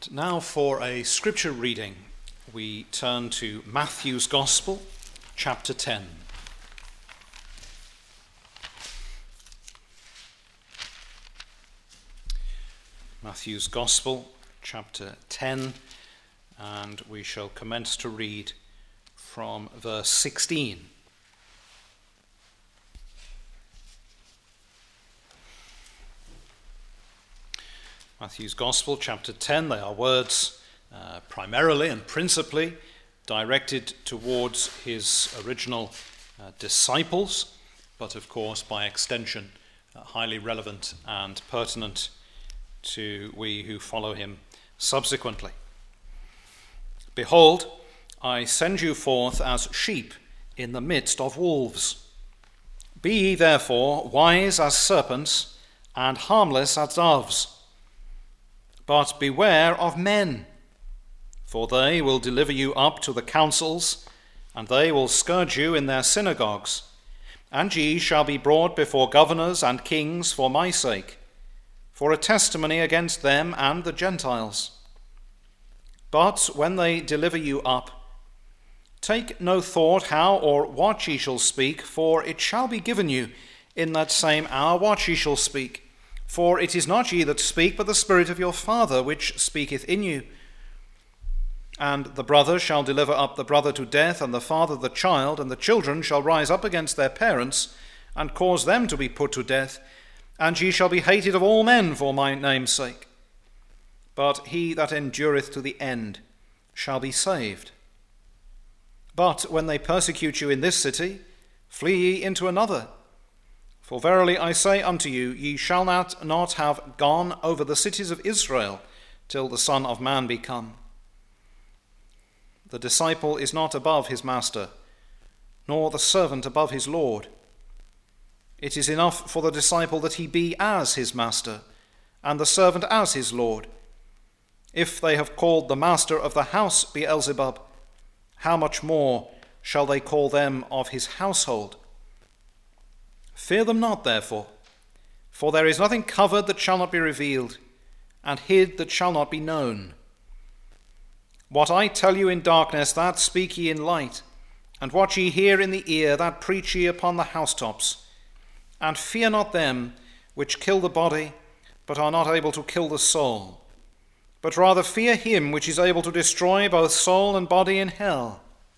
And now for a scripture reading, we turn to Matthew's Gospel, chapter 10. Matthew's Gospel, chapter 10, and we shall commence to read from verse 16. Matthew's Gospel, chapter 10, they are words primarily and principally directed towards his original disciples, but of course by extension highly relevant and pertinent to we who follow him subsequently. Behold, I send you forth as sheep in the midst of wolves. Be ye therefore wise as serpents and harmless as doves. But beware of men, for they will deliver you up to the councils, and they will scourge you in their synagogues. And ye shall be brought before governors and kings for my sake, for a testimony against them and the Gentiles. But when they deliver you up, take no thought how or what ye shall speak, for it shall be given you in that same hour what ye shall speak. For it is not ye that speak, but the Spirit of your Father which speaketh in you. And the brother shall deliver up the brother to death, and the father the child, and the children shall rise up against their parents, and cause them to be put to death. And ye shall be hated of all men for my name's sake. But he that endureth to the end shall be saved. But when they persecute you in this city, flee ye into another. For verily I say unto you, ye shall not have gone over the cities of Israel till the Son of Man be come. The disciple is not above his master, nor the servant above his Lord. It is enough for the disciple that he be as his master, and the servant as his Lord. If they have called the master of the house Beelzebub, how much more shall they call them of his household? Fear them not, therefore, for there is nothing covered that shall not be revealed, and hid that shall not be known. What I tell you in darkness, that speak ye in light, and what ye hear in the ear, that preach ye upon the housetops. And fear not them which kill the body, but are not able to kill the soul, but rather fear him which is able to destroy both soul and body in hell.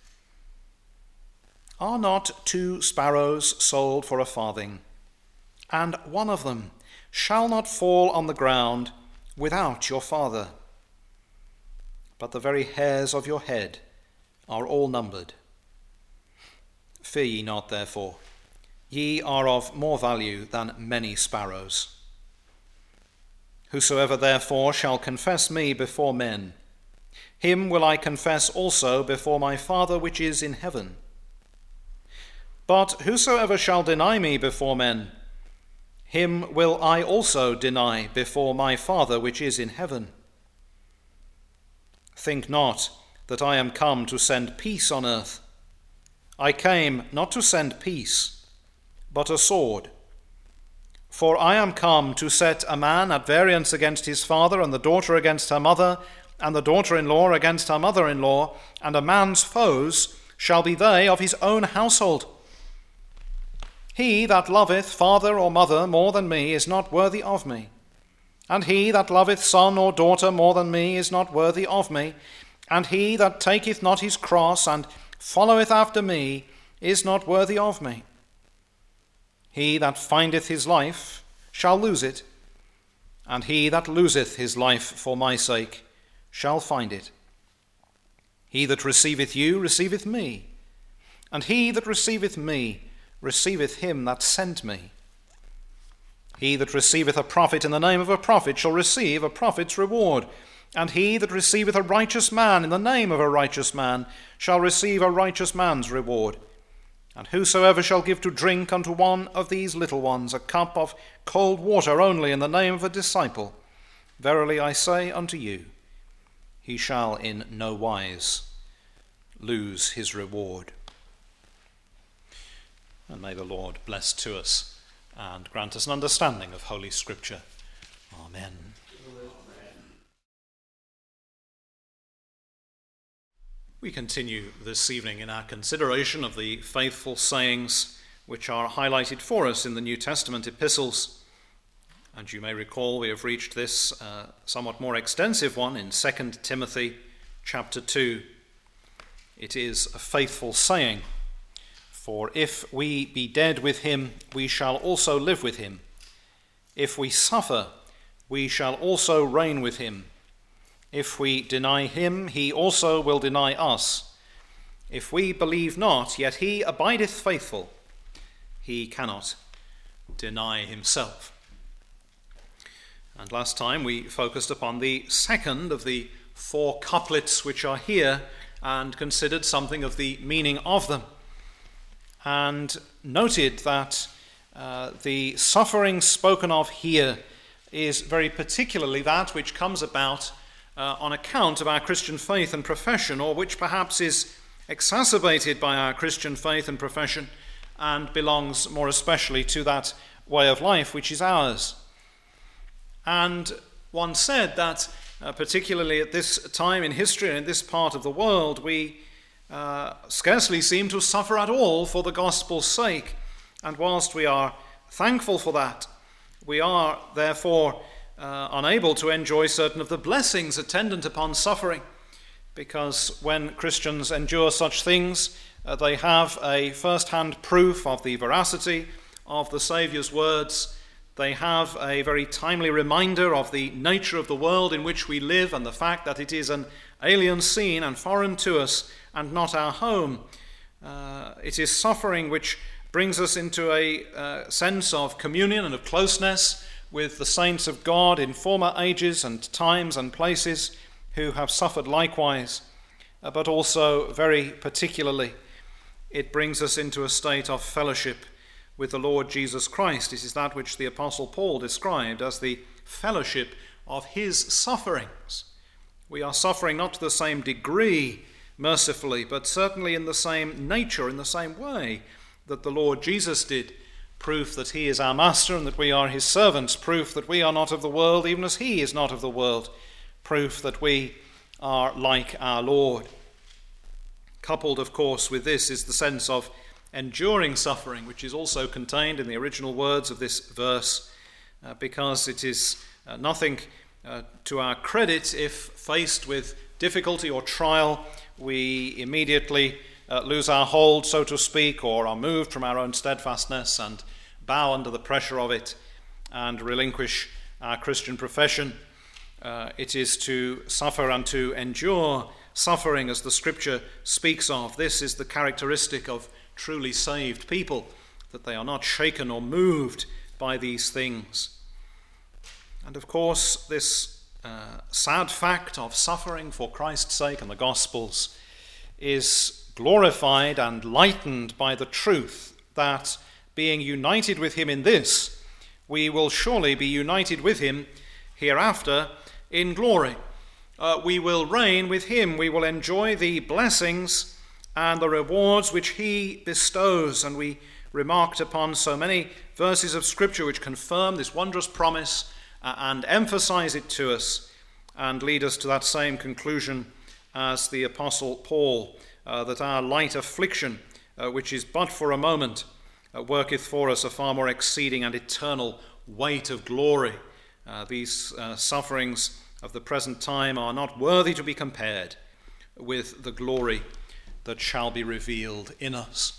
Are not 2 sparrows sold for a farthing, and one of them shall not fall on the ground without your Father? But the very hairs of your head are all numbered. Fear ye not, therefore, ye are of more value than many sparrows. Whosoever therefore shall confess me before men, him will I confess also before my Father which is in heaven. But whosoever shall deny me before men, him will I also deny before my Father which is in heaven. Think not that I am come to send peace on earth. I came not to send peace, but a sword. For I am come to set a man at variance against his father, and the daughter against her mother, and the daughter-in-law against her mother-in-law, and a man's foes shall be they of his own household. He that loveth father or mother more than me is not worthy of me. And he that loveth son or daughter more than me is not worthy of me. And he that taketh not his cross and followeth after me is not worthy of me. He that findeth his life shall lose it, and he that loseth his life for my sake shall find it. He that receiveth you receiveth me, and he that receiveth me receiveth him that sent me. He that receiveth a prophet in the name of a prophet shall receive a prophet's reward, and he that receiveth a righteous man in the name of a righteous man shall receive a righteous man's reward. And whosoever shall give to drink unto one of these little ones a cup of cold water only in the name of a disciple, verily I say unto you, he shall in no wise lose his reward. And may the Lord bless to us and grant us an understanding of Holy Scripture. Amen. We continue this evening in our consideration of the faithful sayings which are highlighted for us in the New Testament epistles. And you may recall we have reached this somewhat more extensive one in 2 Timothy chapter 2. It is a faithful saying, "For if we be dead with him, we shall also live with him. If we suffer, we shall also reign with him. If we deny him, he also will deny us. If we believe not, yet he abideth faithful. He cannot deny himself." And last time we focused upon the second of the four couplets which are here and considered something of the meaning of them, and noted that the suffering spoken of here is very particularly that which comes about on account of our Christian faith and profession, or which perhaps is exacerbated by our Christian faith and profession and belongs more especially to that way of life which is ours. And one said that particularly at this time in history and in this part of the world, we scarcely seem to suffer at all for the gospel's sake. And whilst we are thankful for that, we are therefore unable to enjoy certain of the blessings attendant upon suffering, because when Christians endure such things, they have a first-hand proof of the veracity of the Saviour's words. They have a very timely reminder of the nature of the world in which we live and the fact that it is an alien scene and foreign to us and not our home. It is suffering which brings us into a sense of communion and of closeness with the saints of God in former ages and times and places who have suffered likewise, but also very particularly it brings us into a state of fellowship with the Lord Jesus Christ. It is that which the Apostle Paul described as the fellowship of his sufferings. We are suffering not to the same degree, mercifully, but certainly in the same nature, in the same way that the Lord Jesus did. Proof that he is our master and that we are his servants. Proof that we are not of the world, even as he is not of the world. Proof that we are like our Lord. Coupled, of course, with this is the sense of enduring suffering, which is also contained in the original words of this verse, because it is nothing to our credit if faced with difficulty or trial, we immediately lose our hold, so to speak, or are moved from our own steadfastness and bow under the pressure of it and relinquish our Christian profession. It is to suffer and to endure suffering as the Scripture speaks of. This is the characteristic of truly saved people, that they are not shaken or moved by these things. And of course, this sad fact of suffering for Christ's sake and the Gospel's is glorified and lightened by the truth that being united with him in this, we will surely be united with him hereafter in glory. We will reign with him. We will enjoy the blessings and the rewards which he bestows. And we remarked upon so many verses of Scripture which confirm this wondrous promise and emphasize it to us and lead us to that same conclusion as the Apostle Paul, that our light affliction, which is but for a moment, worketh for us a far more exceeding and eternal weight of glory. These sufferings of the present time are not worthy to be compared with the glory that shall be revealed in us.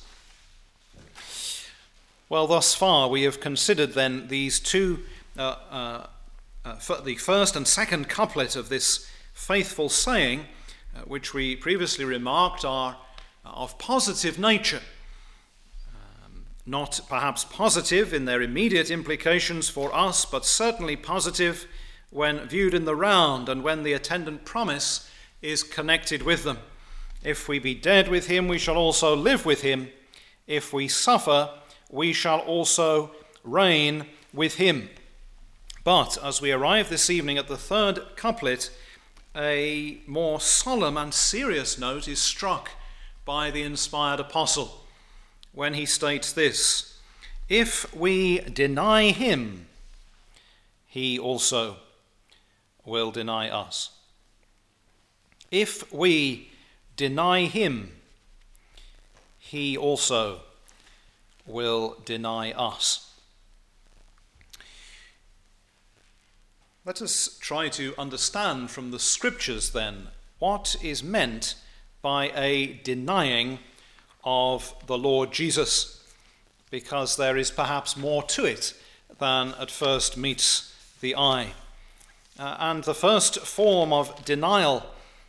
Well, thus far we have considered then these two, the first and second couplet of this faithful saying, which we previously remarked are of positive nature. Not perhaps positive in their immediate implications for us, but certainly positive when viewed in the round and when the attendant promise is connected with them. If we be dead with him, we shall also live with him. If we suffer, we shall also reign with him. But as we arrive this evening at the third couplet, a more solemn and serious note is struck by the inspired apostle when he states this: if we deny him, he also will deny us. If we deny him, he also will deny us. Let us try to understand from the scriptures then what is meant by a denying of the Lord Jesus, because there is perhaps more to it than at first meets the eye. And the first form of denial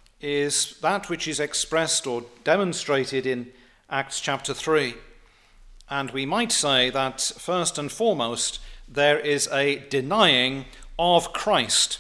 is that which is expressed or demonstrated in Acts chapter 3. And we might say that first and foremost there is a denying of Christ,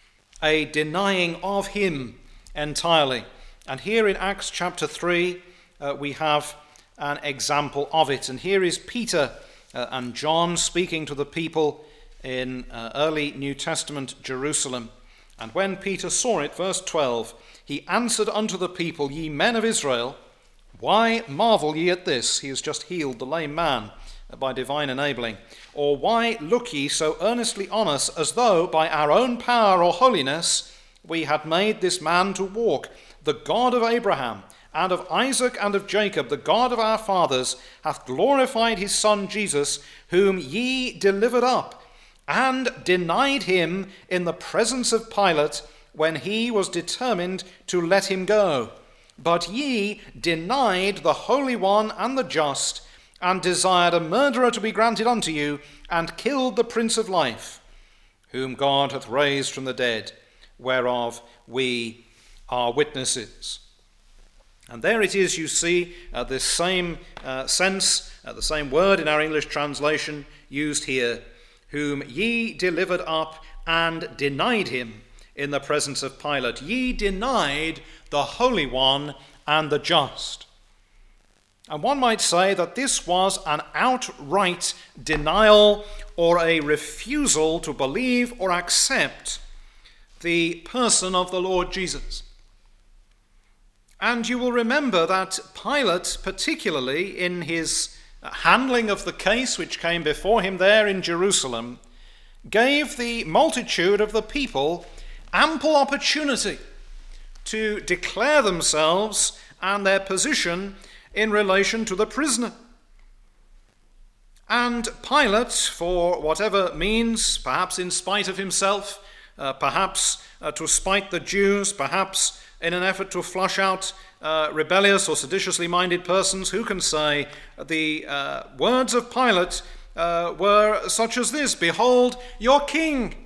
a denying of him entirely. And here in Acts chapter 3 we have an example of it. And here is Peter and John speaking to the people in early New Testament Jerusalem. And when Peter saw it, verse 12, he answered unto the people, Ye men of Israel, why marvel ye at this? He has just healed the lame man by divine enabling. Or why look ye so earnestly on us, as though by our own power or holiness we had made this man to walk? The God of Abraham, and of Isaac, and of Jacob, the God of our fathers, hath glorified his Son Jesus, whom ye delivered up, and denied him in the presence of Pilate, when he was determined to let him go. But ye denied the Holy One and the Just, and desired a murderer to be granted unto you, and killed the Prince of Life, whom God hath raised from the dead, whereof we are witnesses. And there it is, you see, this same sense, the same word in our English translation used here, whom ye delivered up and denied him in the presence of Pilate. Ye denied the Holy One and the Just. And one might say that this was an outright denial or a refusal to believe or accept the person of the Lord Jesus. And you will remember that Pilate, particularly in his handling of the case which came before him there in Jerusalem, gave the multitude of the people ample opportunity to declare themselves and their position in relation to the prisoner. And Pilate, for whatever means, perhaps in spite of himself, perhaps to spite the Jews, perhaps in an effort to flush out rebellious or seditiously minded persons, who can say, the words of Pilate were such as this: Behold your king.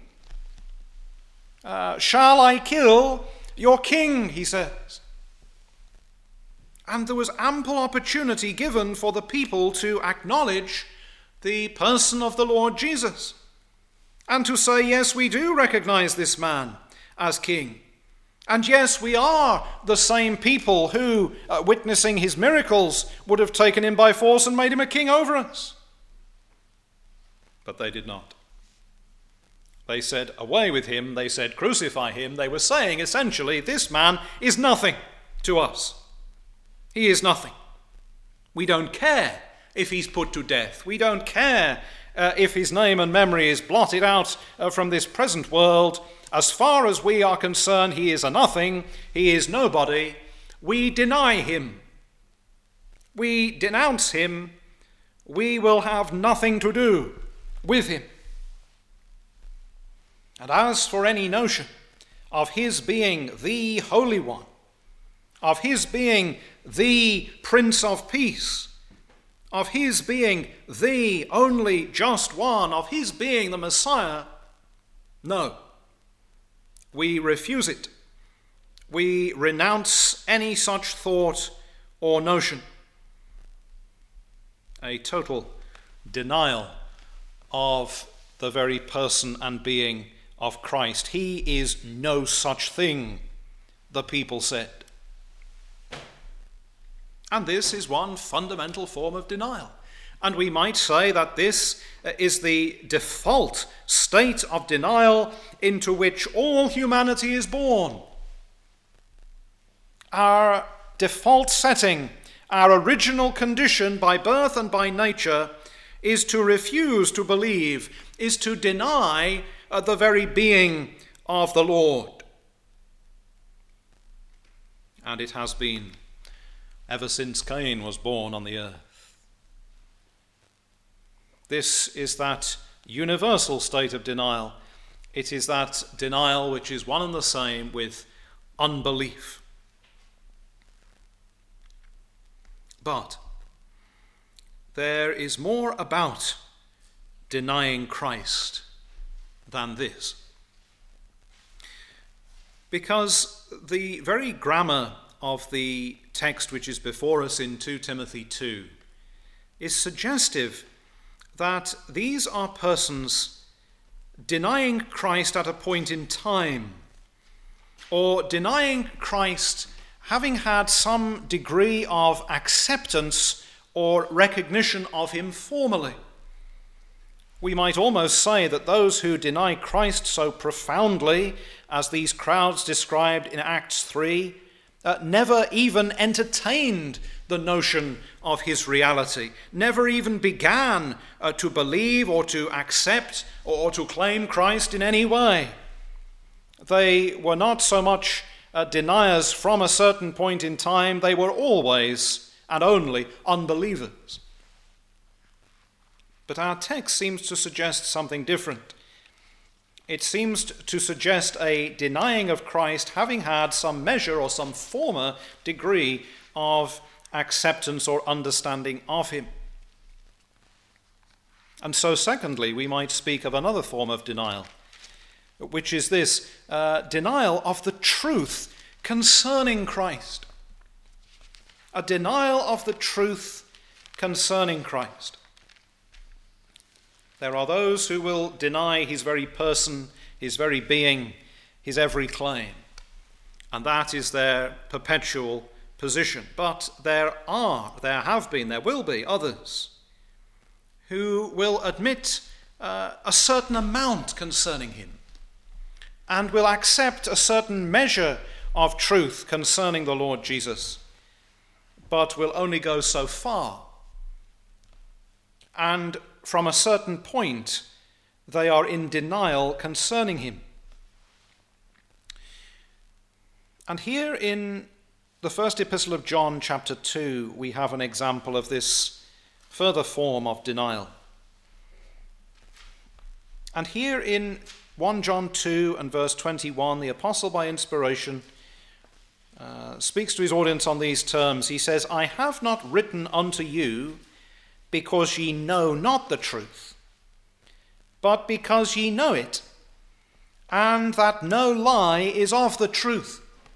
Shall I kill your king, he says. And there was ample opportunity given for the people to acknowledge the person of the Lord Jesus, and to say, yes, we do recognize this man as king. And yes, we are the same people who, witnessing his miracles, would have taken him by force and made him a king over us. But they did not. They said, away with him. They said, crucify him. They were saying, essentially, this man is nothing to us. He is nothing. We don't care if he's put to death. We don't care if his name and memory is blotted out from this present world. As far as we are concerned, he is a nothing. He is nobody. We deny him. We denounce him. We will have nothing to do with him. And as for any notion of his being the Holy One, of his being the Prince of Peace, of his being the only just one, of his being the Messiah, no. We refuse it. We renounce any such thought or notion. A total denial of the very person and being of Christ. He is no such thing, the people said. And this is one fundamental form of denial. And we might say that this is the default state of denial into which all humanity is born. Our default setting, our original condition by birth and by nature, is to refuse to believe, is to deny the very being of the Lord. and it has been ever since Cain was born on the earth. This is that universal state of denial. It is that denial which is one and the same with unbelief. But there is more about denying Christ than this. Because the very grammar of the text which is before us in 2 Timothy 2 is suggestive that these are persons denying Christ at a point in time, or denying Christ having had some degree of acceptance or recognition of him formerly. We might almost say that those who deny Christ so profoundly, as these crowds described in Acts 3, never even entertained the notion of his reality, never even began to believe or to accept or to claim Christ in any way. They were not so much deniers from a certain point in time, they were always and only unbelievers. But our text seems to suggest something different. It seems to suggest a denying of Christ having had some measure or some former degree of acceptance or understanding of him. And so, secondly, we might speak of another form of denial, which is this denial of the truth concerning Christ. A denial of the truth concerning Christ. There are those who will deny his very person, his very being, his every claim. And that is their perpetual position. But there will be others who will admit a certain amount concerning him and will accept a certain measure of truth concerning the Lord Jesus, but will only go so far. And from a certain point, they are in denial concerning him. And here in the first epistle of John, chapter 2, we have an example of this further form of denial. And here in 1 John 2 and verse 21, the apostle by inspiration speaks to his audience on these terms. He says, "I have not written unto you because ye know not the truth, but because ye know it, and that no lie is of the truth."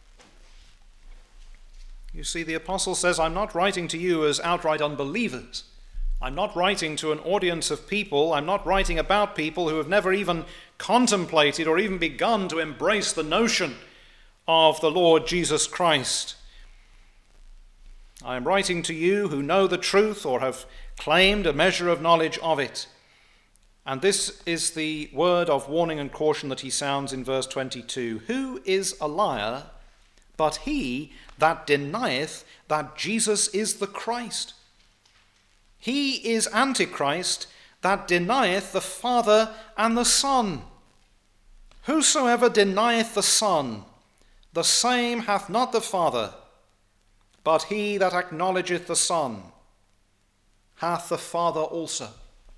You see, the apostle says, I'm not writing to you as outright unbelievers. I'm not writing to an audience of people. I'm not writing about people who have never even contemplated or even begun to embrace the notion of the Lord Jesus Christ. I am writing to you who know the truth or have claimed a measure of knowledge of it. And this is the word of warning and caution that he sounds in verse 22. Who is a liar but he that denieth that Jesus is the Christ? He is Antichrist that denieth the Father and the Son. Whosoever denieth the Son, the same hath not the Father, but he that acknowledgeth the Son hath the Father also.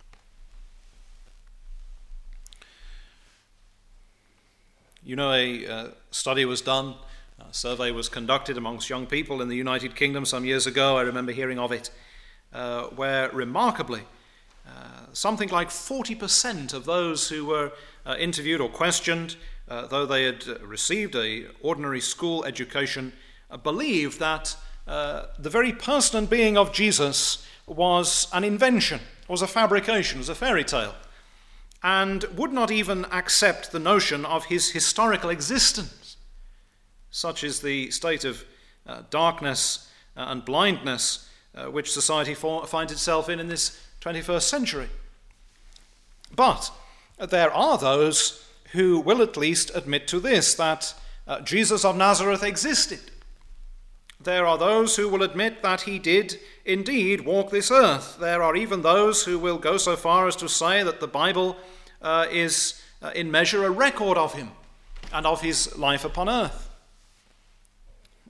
You know, a study was done, a survey was conducted amongst young people in the United Kingdom some years ago. I remember hearing of it, where remarkably, something like 40% of those who were interviewed or questioned, though they had received an ordinary school education, believed that the very person and being of Jesus was an invention, was a fabrication, was a fairy tale, and would not even accept the notion of his historical existence. Such is the state of darkness and blindness which society finds itself in this 21st century. But there are those who will at least admit to this, that Jesus of Nazareth existed. There are those who will admit that he did indeed walk this earth. There are even those who will go so far as to say that the Bible is in measure a record of him and of his life upon earth.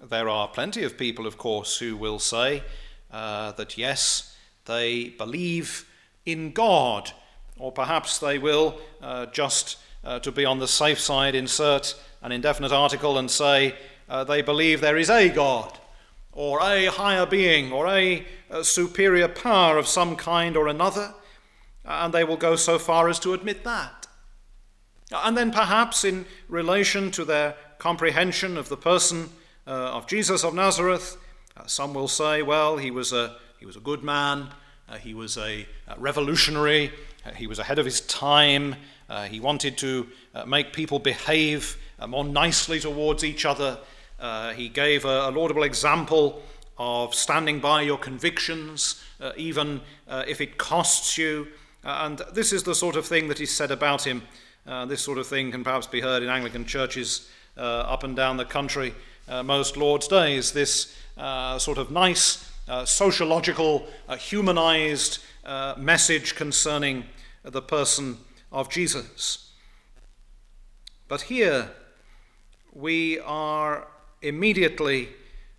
There are plenty of people, of course, who will say that yes, they believe in God, or perhaps they will, just to be on the safe side, insert an indefinite article and say they believe there is a God, or a higher being, or a superior power of some kind or another, and they will go so far as to admit that. And then perhaps in relation to their comprehension of the person of Jesus of Nazareth, some will say, well, he was a good man, he was a revolutionary, he was ahead of his time, he wanted to make people behave more nicely towards each other, he gave a laudable example of standing by your convictions, even if it costs you, and this is the sort of thing that is said about him. This sort of thing can perhaps be heard in Anglican churches up and down the country most Lord's days, this sort of nice, sociological, humanized message concerning the person of Jesus. But here we are immediately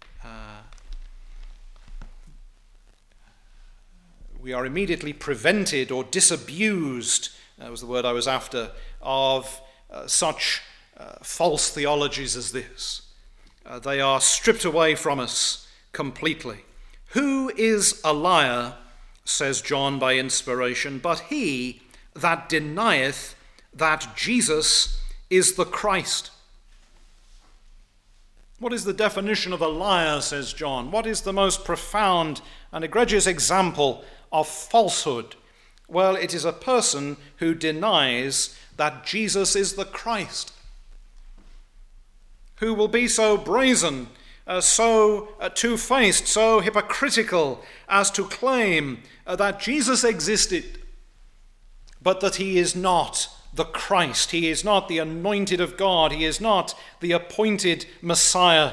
prevented or disabused, that was the word I was after, of such false theologies as this. They are stripped away from us completely. Who is a liar, says John by inspiration, but he that denieth that Jesus is the Christ? What is the definition of a liar, says John? What is the most profound and egregious example of falsehood? Well, it is a person who denies that Jesus is the Christ, who will be so brazen, so two-faced, so hypocritical as to claim that Jesus existed, but that he is not the Christ. He is not the anointed of God. He is not the appointed Messiah.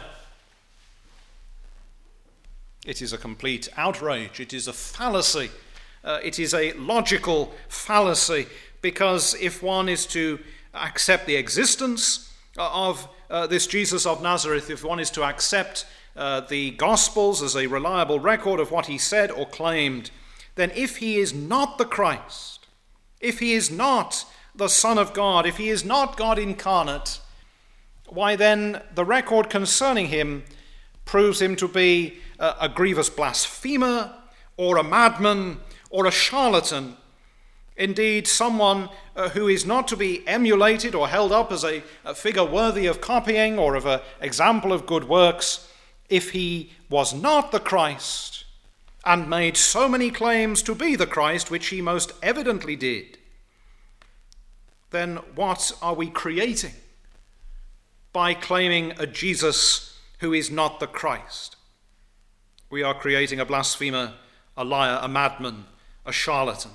It is a complete outrage. It is a fallacy. It is a logical fallacy, because if one is to accept the existence of this Jesus of Nazareth, if one is to accept the Gospels as a reliable record of what he said or claimed, then if he is not the Christ, if he is not the Son of God, if he is not God incarnate, why then the record concerning him proves him to be a grievous blasphemer, or a madman, or a charlatan. Indeed, someone who is not to be emulated or held up as a figure worthy of copying or of an example of good works, if he was not the Christ and made so many claims to be the Christ, which he most evidently did, then what are we creating by claiming a Jesus who is not the Christ? We are creating a blasphemer, a liar, a madman, a charlatan.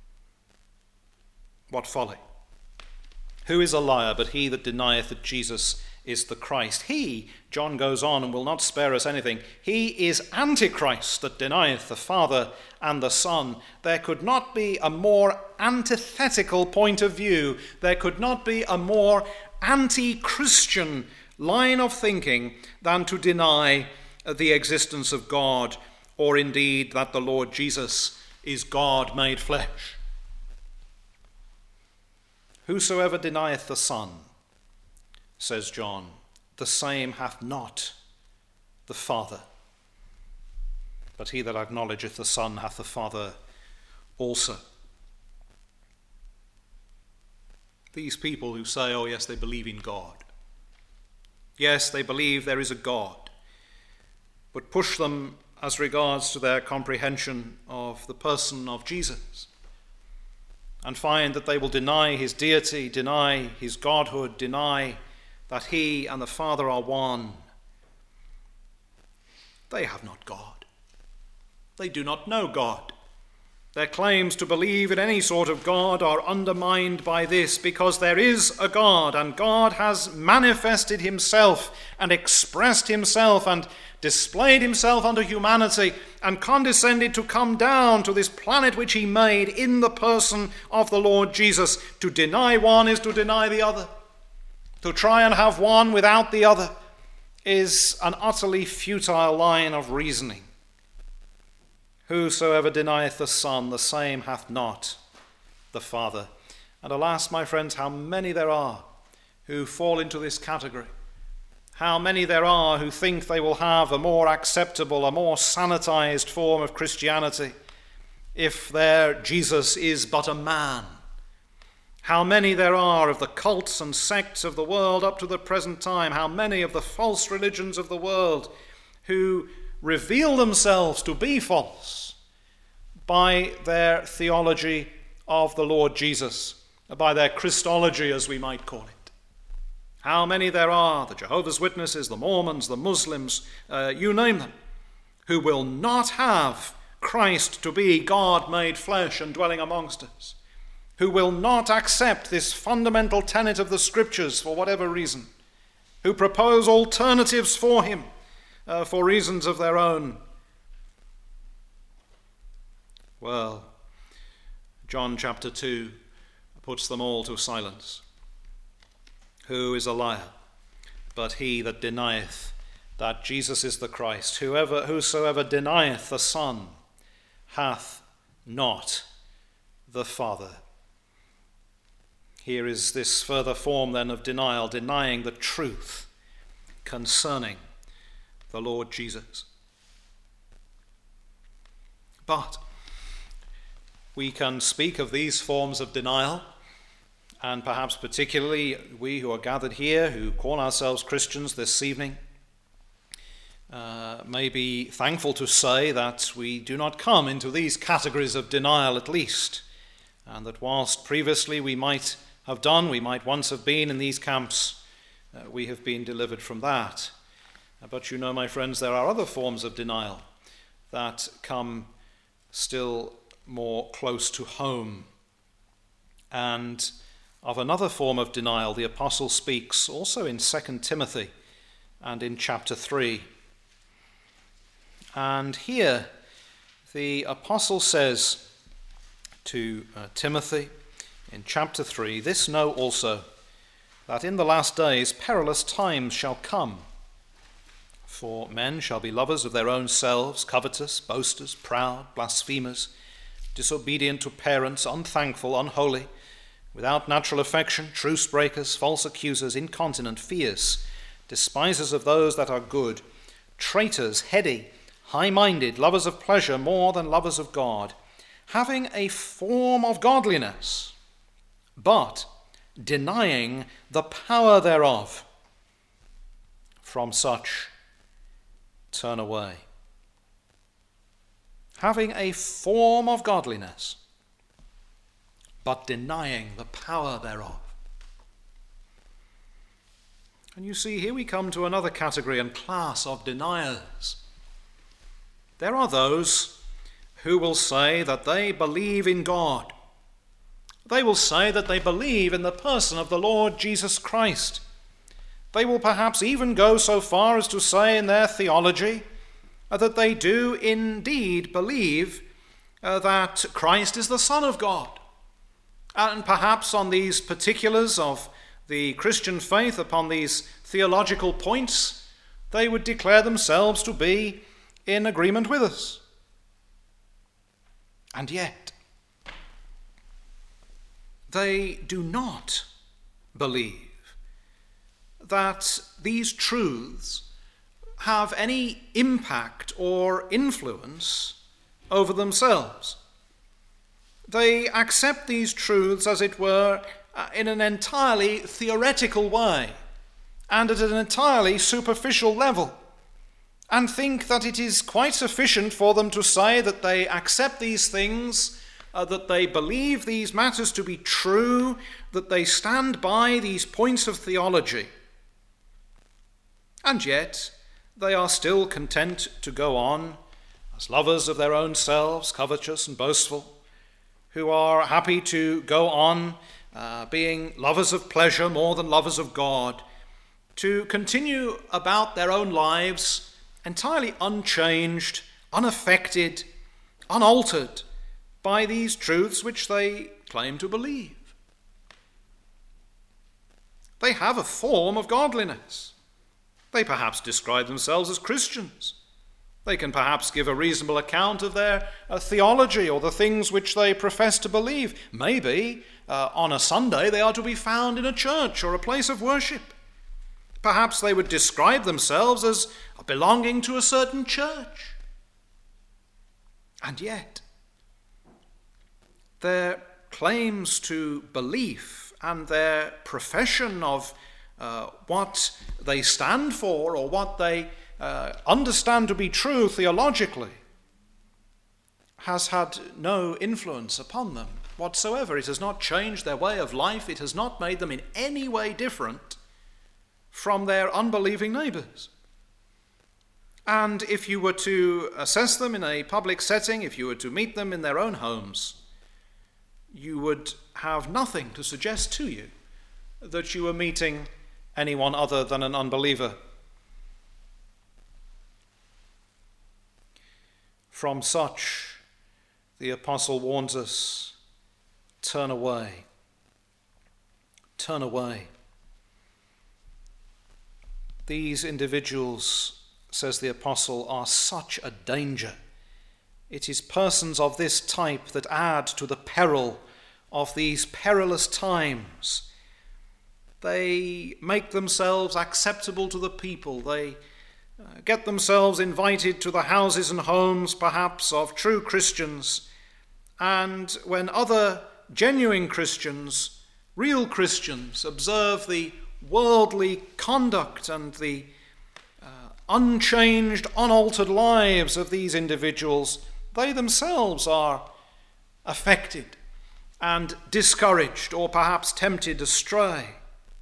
What folly! Who is a liar but he that denieth that Jesus is the Christ? He, John goes on and will not spare us anything, he is Antichrist that denieth the Father and the Son. There could not be a more antithetical point of view. There could not be a more anti-Christian line of thinking than to deny the existence of God, or indeed that the Lord Jesus is God made flesh. Whosoever denieth the Son, says John, the same hath not the Father. But he that acknowledgeth the Son hath the Father also. These people who say, oh yes, they believe in God. Yes, they believe there is a God. But push them as regards to their comprehension of the person of Jesus, and find that they will deny his deity, deny his godhood, deny that he and the Father are one. They have not God. They do not know God. Their claims to believe in any sort of God are undermined by this, because there is a God, and God has manifested himself and expressed himself and displayed himself unto humanity, and condescended to come down to this planet which he made in the person of the Lord Jesus. To deny one is to deny the other. To try and have one without the other is an utterly futile line of reasoning. Whosoever denieth the Son, the same hath not the Father. And alas, my friends, how many there are who fall into this category. How many there are who think they will have a more acceptable, a more sanitized form of Christianity if their Jesus is but a man. How many there are of the cults and sects of the world up to the present time, how many of the false religions of the world who reveal themselves to be false by their theology of the Lord Jesus, by their Christology, as we might call it. How many there are, the Jehovah's Witnesses, the Mormons, the Muslims, you name them, who will not have Christ to be God made flesh and dwelling amongst us, who will not accept this fundamental tenet of the Scriptures for whatever reason, who propose alternatives for him for reasons of their own. Well, John chapter 2 puts them all to silence. Who is a liar but he that denieth that Jesus is the Christ? Whosoever denieth the Son hath not the Father. Here is this further form then of denial, denying the truth concerning the Lord Jesus. But we can speak of these forms of denial, and perhaps particularly we who are gathered here, who call ourselves Christians this evening, may be thankful to say that we do not come into these categories of denial at least, and that whilst previously we might once have been in these camps, we have been delivered from that. But you know, my friends, there are other forms of denial that come still more close to home. And of another form of denial, the apostle speaks also in 2 Timothy and in chapter 3. And here the apostle says to Timothy in chapter 3, "This know also, that in the last days perilous times shall come. For men shall be lovers of their own selves, covetous, boasters, proud, blasphemers, disobedient to parents, unthankful, unholy, without natural affection, truce breakers, false accusers, incontinent, fierce, despisers of those that are good, traitors, heady, high-minded, lovers of pleasure more than lovers of God, having a form of godliness, but denying the power thereof. From such turn away." Having a form of godliness, but denying the power thereof. And you see, here we come to another category and class of deniers. There are those who will say that they believe in God. They will say that they believe in the person of the Lord Jesus Christ. They will perhaps even go so far as to say in their theology that they do indeed believe that Christ is the Son of God. And perhaps on these particulars of the Christian faith, upon these theological points, they would declare themselves to be in agreement with us. And yet, they do not believe that these truths have any impact or influence over themselves. They accept these truths, as it were, in an entirely theoretical way and at an entirely superficial level, and think that it is quite sufficient for them to say that they accept these things, that they believe these matters to be true, that they stand by these points of theology. And yet, they are still content to go on as lovers of their own selves, covetous and boastful, who are happy to go on being lovers of pleasure more than lovers of God, to continue about their own lives entirely unchanged, unaffected, unaltered by these truths which they claim to believe. They have a form of godliness. They perhaps describe themselves as Christians. They can perhaps give a reasonable account of their theology or the things which they profess to believe. Maybe on a Sunday they are to be found in a church or a place of worship. Perhaps they would describe themselves as belonging to a certain church. And yet, their claims to belief and their profession of what they stand for or what they understand to be true theologically has had no influence upon them whatsoever. It has not changed their way of life. It has not made them in any way different from their unbelieving neighbors. And if you were to assess them in a public setting, if you were to meet them in their own homes, you would have nothing to suggest to you that you were meeting anyone other than an unbeliever. From such, the apostle warns us, turn away. Turn away. These individuals, says the apostle, are such a danger. It is persons of this type that add to the peril of these perilous times. They make themselves acceptable to the people. They get themselves invited to the houses and homes, perhaps, of true Christians. And when other genuine Christians, real Christians, observe the worldly conduct and the unchanged, unaltered lives of these individuals, they themselves are affected and discouraged or perhaps tempted astray.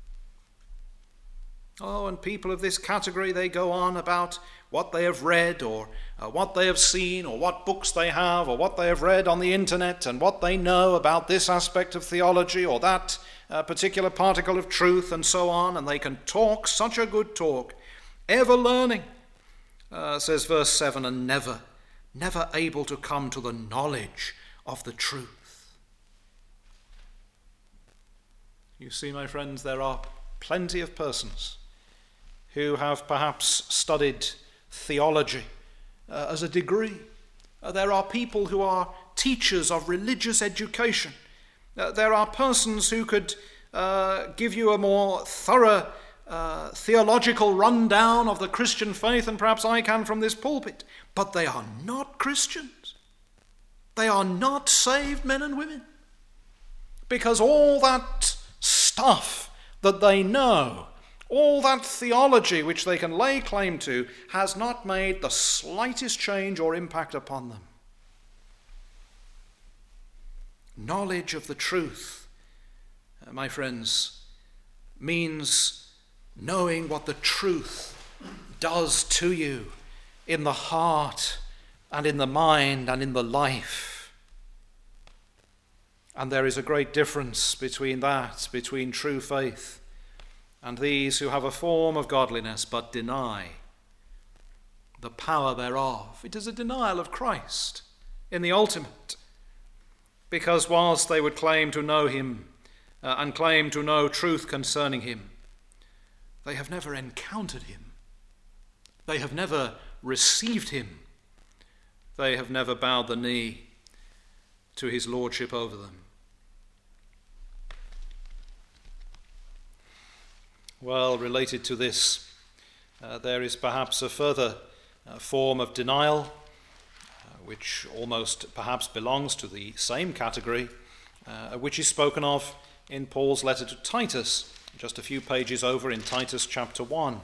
Oh, and people of this category, they go on about what they have read or what they have seen or what books they have or what they have read on the internet and what they know about this aspect of theology or that particular particle of truth and so on, and they can talk such a good talk, ever learning, says verse 7, and never able to come to the knowledge of the truth. You see, my friends, there are plenty of persons who have perhaps studied theology as a degree. There are people who are teachers of religious education. There are persons who could give you a more thorough theological rundown of the Christian faith than perhaps I can from this pulpit. But they are not Christians. They are not saved men and women. Because all that stuff that they know, all that theology which they can lay claim to, has not made the slightest change or impact upon them. Knowledge of the truth, my friends, means knowing what the truth does to you in the heart and in the mind and in the life. And there is a great difference between that, between true faith and these who have a form of godliness but deny the power thereof. It is a denial of Christ in the ultimate, because whilst they would claim to know him and claim to know truth concerning him, they have never encountered him. They have never received him. They have never bowed the knee to his lordship over them. Well, related to this, there is perhaps a further form of denial, which almost perhaps belongs to the same category, which is spoken of in Paul's letter to Titus, just a few pages over in Titus chapter 1.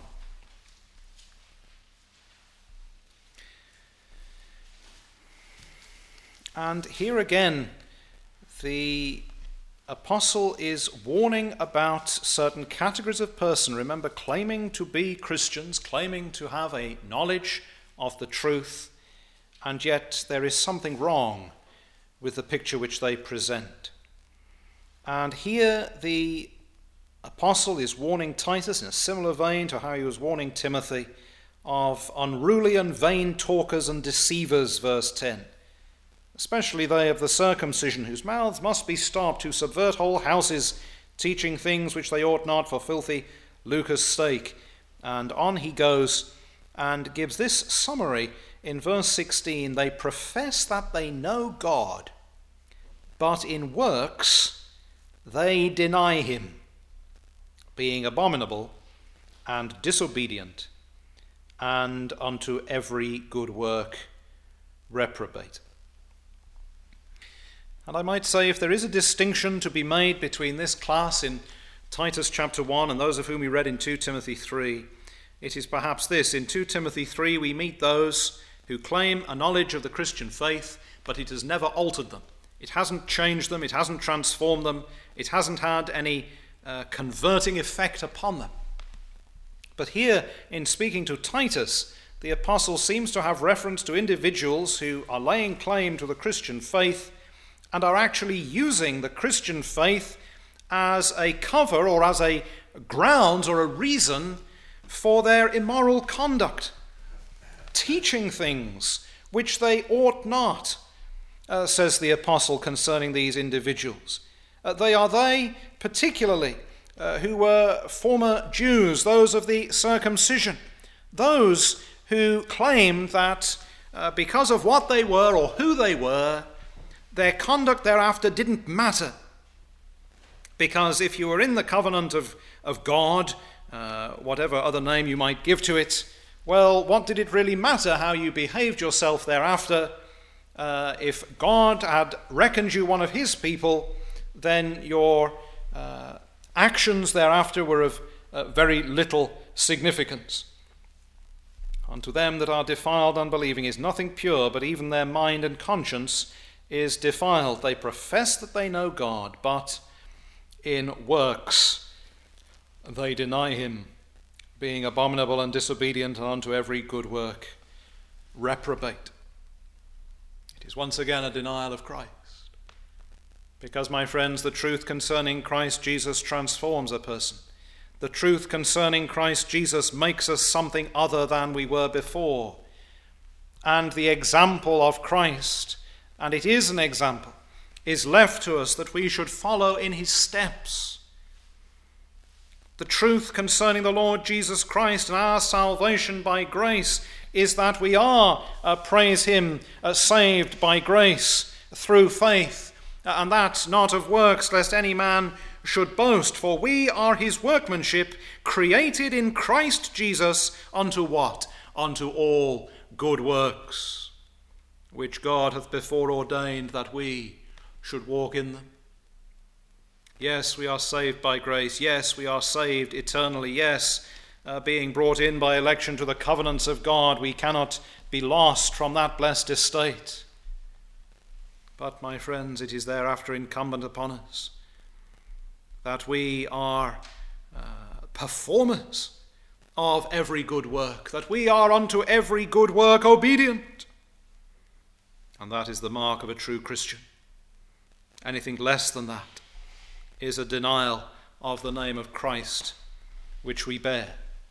And here again, the apostle is warning about certain categories of person, remember, claiming to be Christians, claiming to have a knowledge of the truth, and yet there is something wrong with the picture which they present. And here the apostle is warning Titus in a similar vein to how he was warning Timothy of unruly and vain talkers and deceivers, verse 10. Especially they of the circumcision, whose mouths must be stopped, who subvert whole houses, teaching things which they ought not for filthy lucre's sake. And on he goes and gives this summary in verse 16. They profess that they know God, but in works they deny him, being abominable and disobedient, and unto every good work reprobate. And I might say, if there is a distinction to be made between this class in Titus chapter 1 and those of whom we read in 2 Timothy 3, it is perhaps this. In 2 Timothy 3 we meet those who claim a knowledge of the Christian faith, but it has never altered them. It hasn't changed them, it hasn't transformed them, it hasn't had any converting effect upon them. But here, in speaking to Titus, the apostle seems to have reference to individuals who are laying claim to the Christian faith and are actually using the Christian faith as a cover or as a grounds or a reason for their immoral conduct, teaching things which they ought not, says the apostle concerning these individuals. They particularly who were former Jews, those of the circumcision, those who claimed that because of what they were or who they were, their conduct thereafter didn't matter. Because if you were in the covenant of God, whatever other name you might give to it, well, what did it really matter how you behaved yourself thereafter? If God had reckoned you one of his people, then your actions thereafter were of very little significance. Unto them that are defiled unbelieving is nothing pure, but even their mind and conscience is defiled. They profess that they know God, but in works they deny him, being abominable and disobedient, and unto every good work reprobate. It is once again a denial of Christ. Because, my friends, the truth concerning Christ Jesus transforms a person. The truth concerning Christ Jesus makes us something other than we were before. And the example of Christ, and it is an example, is left to us that we should follow in his steps. The truth concerning the Lord Jesus Christ and our salvation by grace is that we are, praise him, saved by grace through faith, and that not of works, lest any man should boast. For we are his workmanship, created in Christ Jesus unto what? Unto all good works, which God hath before ordained that we should walk in them. Yes, we are saved by grace. Yes, we are saved eternally. Yes, being brought in by election to the covenants of God, we cannot be lost from that blessed estate. But, my friends, it is thereafter incumbent upon us that we are performers of every good work, that we are unto every good work obedient. And that is the mark of a true Christian. Anything less than that is a denial of the name of Christ which we bear.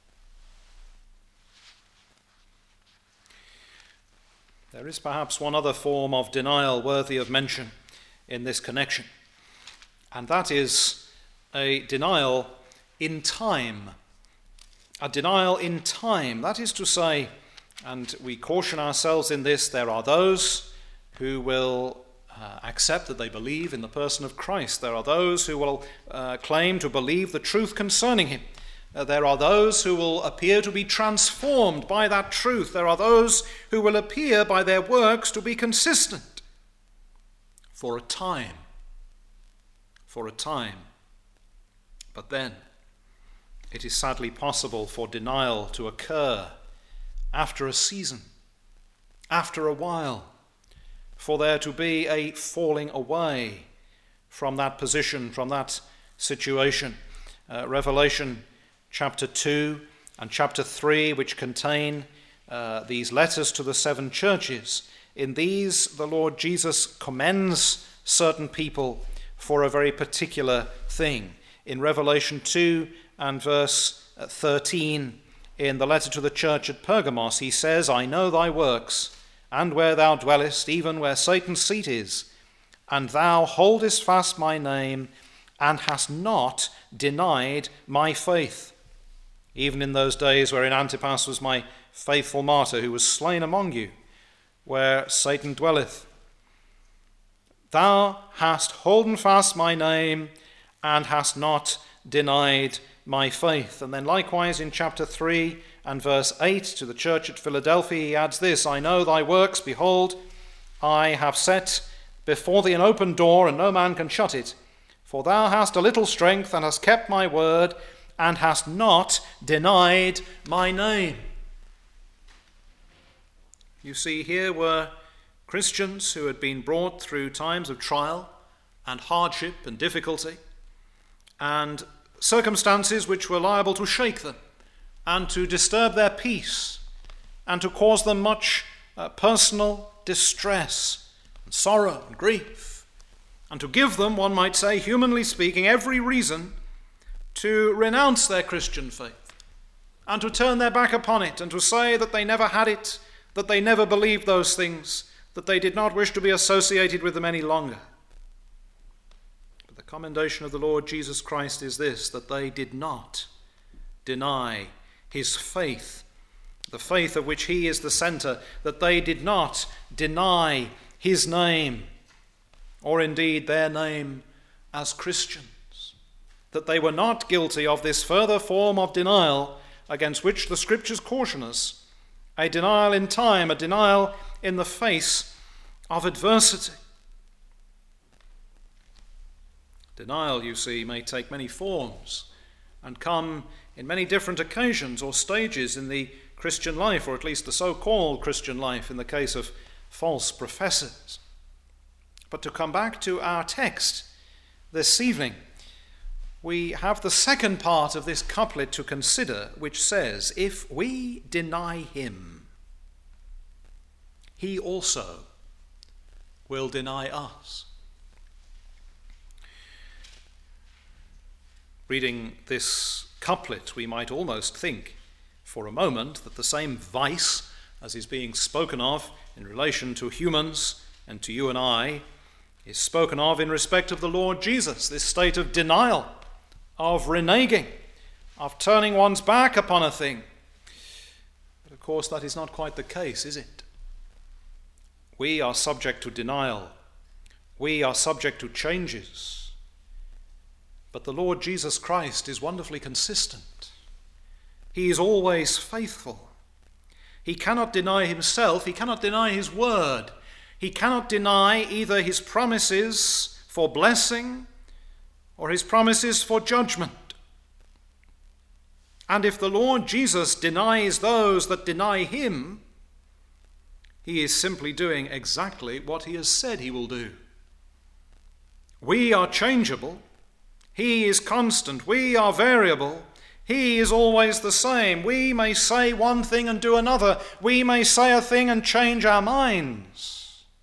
There is perhaps one other form of denial worthy of mention in this connection, and that is a denial in time. A denial in time. That is to say, and we caution ourselves in this, there are those who will accept that they believe in the person of Christ. There are those who will claim to believe the truth concerning him. There are those who will appear to be transformed by that truth. There are those who will appear by their works to be consistent for a time. For a time. But then it is sadly possible for denial to occur after a season, after a while, for there to be a falling away from that position, from that situation. Revelation chapter 2 and chapter 3, which contain these letters to the 7 churches, in these the Lord Jesus commends certain people for a very particular thing. In Revelation 2 and verse 13, in the letter to the church at Pergamos, he says, I know thy works, and where thou dwellest, even where Satan's seat is, and thou holdest fast my name, and hast not denied my faith, even in those days wherein Antipas was my faithful martyr, who was slain among you, where Satan dwelleth. Thou hast holden fast my name, and hast not denied my faith. And then likewise in chapter 3 and verse 8 to the church at Philadelphia, he adds this: I know thy works, behold, I have set before thee an open door, and no man can shut it. For thou hast a little strength, and hast kept my word, and hast not denied my name. You see, here were Christians who had been brought through times of trial and hardship and difficulty, and circumstances which were liable to shake them and to disturb their peace and to cause them much personal distress and sorrow and grief, and to give them, one might say, humanly speaking, every reason to renounce their Christian faith and to turn their back upon it and to say that they never had it, that they never believed those things, that they did not wish to be associated with them any longer. But the commendation of the Lord Jesus Christ is this, that they did not deny his faith, the faith of which he is the center, that they did not deny his name, or indeed their name as Christians, that they were not guilty of this further form of denial against which the Scriptures caution us, a denial in time, a denial in the face of adversity. Denial, you see, may take many forms and come in many different occasions or stages in the Christian life, or at least the so-called Christian life in the case of false professors. But to come back to our text this evening, we have the second part of this couplet to consider, which says, if we deny him, he also will deny us. Reading this couplet, we might almost think for a moment that the same vice as is being spoken of in relation to humans and to you and I is spoken of in respect of the Lord Jesus, this state of denial, of reneging, of turning one's back upon a thing. But of course that is not quite the case, is it? We are subject to denial. We are subject to changes. But the Lord Jesus Christ is wonderfully consistent. He is always faithful. He cannot deny himself. He cannot deny his word. He cannot deny either his promises for blessing or his promises for judgment. And if the Lord Jesus denies those that deny him, he is simply doing exactly what he has said he will do. We are changeable. He is constant. We are variable. He is always the same. We may say one thing and do another. We may say a thing and change our minds.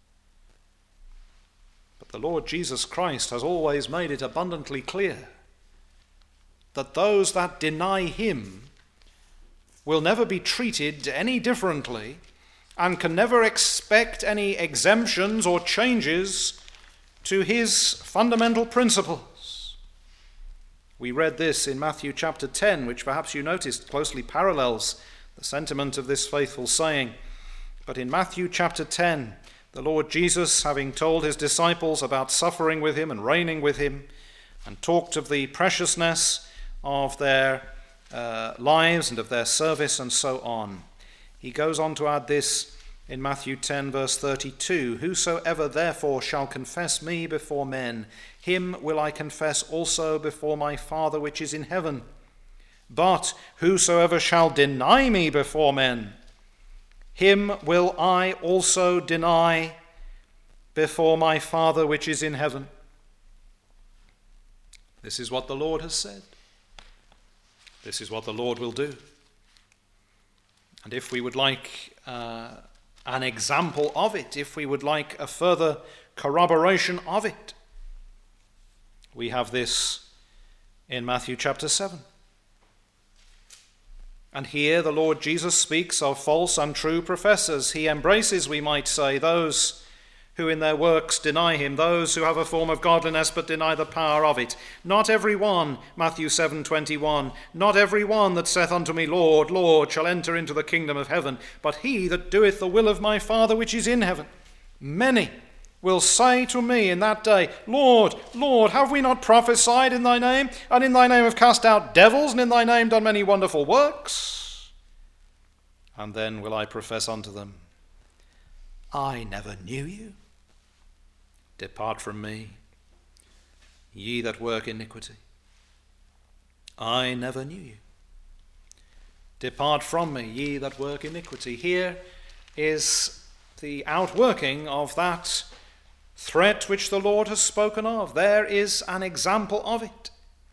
The Lord Jesus Christ has always made it abundantly clear that those that deny him will never be treated any differently and can never expect any exemptions or changes to his fundamental principles. We read this in Matthew chapter 10, which perhaps you noticed closely parallels the sentiment of this faithful saying. But in Matthew chapter 10, the Lord Jesus, having told his disciples about suffering with him and reigning with him, and talked of the preciousness of their lives and of their service and so on, he goes on to add this in Matthew 10 verse 32, whosoever therefore shall confess me before men, him will I confess also before my Father which is in heaven. But whosoever shall deny me before men, him will I also deny before my Father which is in heaven. This is what the Lord has said. This is what the Lord will do. And if we would like an example of it, if we would like a further corroboration of it, we have this in Matthew chapter 7. And here the Lord Jesus speaks of false, untrue professors. He embraces, we might say, those who in their works deny him, those who have a form of godliness but deny the power of it. Not every one, Matthew 7:21, not every one that saith unto me, Lord, Lord, shall enter into the kingdom of heaven, but he that doeth the will of my Father which is in heaven. Many will say to me in that day, Lord, Lord, have we not prophesied in thy name, and in thy name have cast out devils, and in thy name done many wonderful works? And then will I profess unto them, I never knew you. Depart from me, ye that work iniquity. I never knew you. Depart from me, ye that work iniquity. Here is the outworking of that threat which the Lord has spoken of. There is an example of it.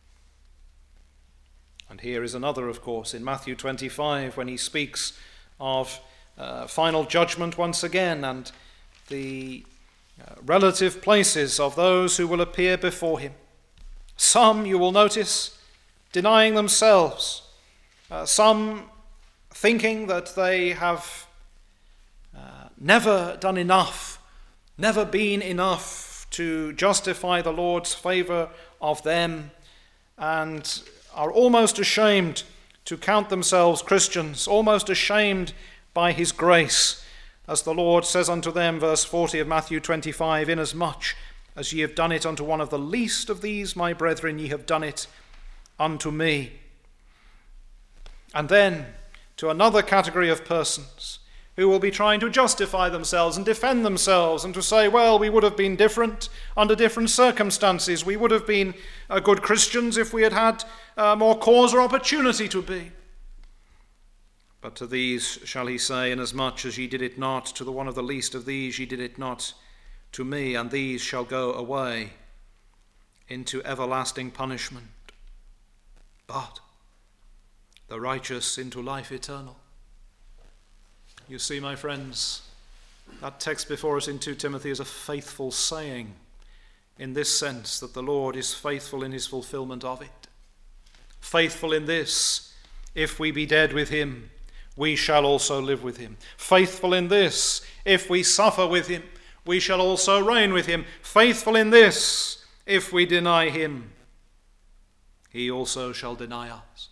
And here is another, of course, in Matthew 25, when he speaks of final judgment once again, and the relative places of those who will appear before him. Some, you will notice, denying themselves. Some thinking that they have never done enough, never been enough to justify the Lord's favor of them, and are almost ashamed to count themselves Christians, almost ashamed by his grace, as the Lord says unto them, verse 40 of Matthew 25, inasmuch as ye have done it unto one of the least of these, my brethren, ye have done it unto me. And then to another category of persons who will be trying to justify themselves and defend themselves and to say, well, we would have been different under different circumstances. We would have been good Christians if we had had more cause or opportunity to be. But to these shall he say, inasmuch as ye did it not to the one of the least of these, ye did it not to me, and these shall go away into everlasting punishment, but the righteous into life eternal. You see, my friends, that text before us in 2 Timothy is a faithful saying, in this sense that the Lord is faithful in his fulfillment of it. Faithful in this, if we be dead with him, we shall also live with him. Faithful in this, if we suffer with him, we shall also reign with him. Faithful in this, if we deny him, he also shall deny us.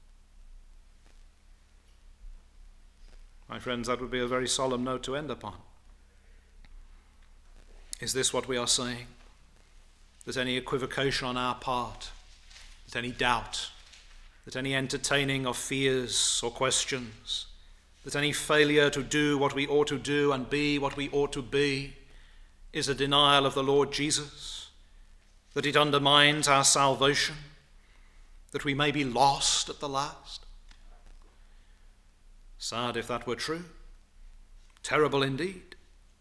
My friends, that would be a very solemn note to end upon. Is this what we are saying? There's any equivocation on our part? There's any doubt? That any entertaining of fears or questions, that any failure to do what we ought to do and be what we ought to be is a denial of the Lord Jesus, that it undermines our salvation, that we may be lost at the last? Sad if that were true. Terrible indeed.